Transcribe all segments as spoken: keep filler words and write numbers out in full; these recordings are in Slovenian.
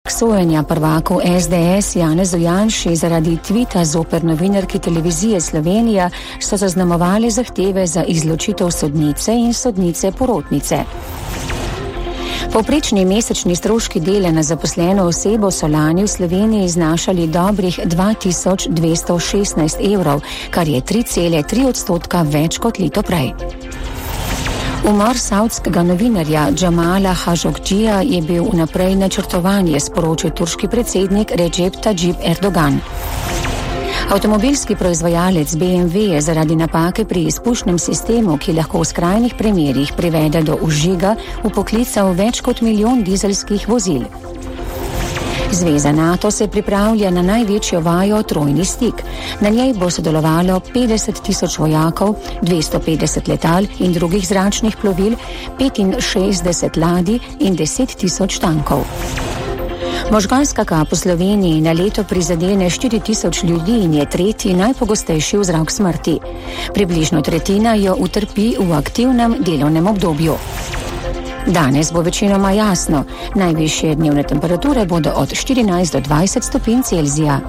Potek sojenja prvaku S D S Janezu Janši zaradi tvita zoper novinarki televizije Slovenija so zaznamovali zahteve za izločitev sodnice in sodnice porotnice. Povprečni mesečni stroški dela na zaposleno osebo so lani v Sloveniji znašali dobrih dva tisoč dvesto šestnajst evrov, kar je tri cele tri odstotka več kot leto prej. Umor savdskega novinarja Džamala Hašogdžija je bil vnaprej načrtovan, je sporočil turški predsednik Recep Tayyip Erdogan. Avtomobilski proizvajalec B M W je zaradi napake pri izpušnem sistemu, ki lahko v skrajnih primerih privede do vžiga, vpoklical več kot milijon dizelskih vozil. Zveza NATO se pripravlja na največjo vajo Trojni stik. Na njej bo sodelovalo petdeset tisoč vojakov, dvesto petdeset letal in drugih zračnih plovil, petinšestdeset ladij in deset tisoč tankov. Možganska kap v Sloveniji na leto prizadene štiri tisoč ljudi in je tretji najpogostejši vzrok smrti. Približno tretjina jo utrpi v aktivnem delovnem obdobju. Danes bo večinoma jasno. Najvišje dnevne temperature bodo od štirinajst do dvajset stopinj Celzija.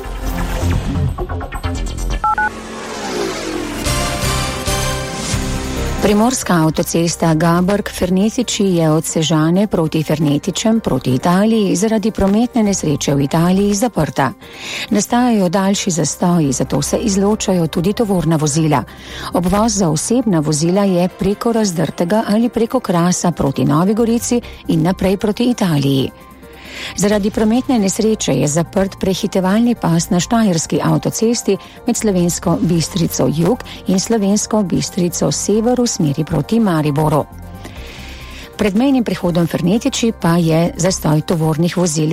Primorska avtocesta Gaborg-Fernetiči je od Sežane proti Fernetičem proti Italiji zaradi prometne nesreče v Italiji zaprta. Nastajajo daljši zastoji, zato se izločajo tudi tovorna vozila. Obvoz za osebna vozila je preko Razdrtega ali preko Krasa proti Novi Gorici in naprej proti Italiji. Zaradi prometne nesreče je zaprt prehitevalni pas na štajerski avtocesti med Slovensko Bistrico jug in Slovensko Bistrico sever v smeri proti Mariboru. Pred mejnim prehodom Fernetiči pa je zastoj tovornih vozil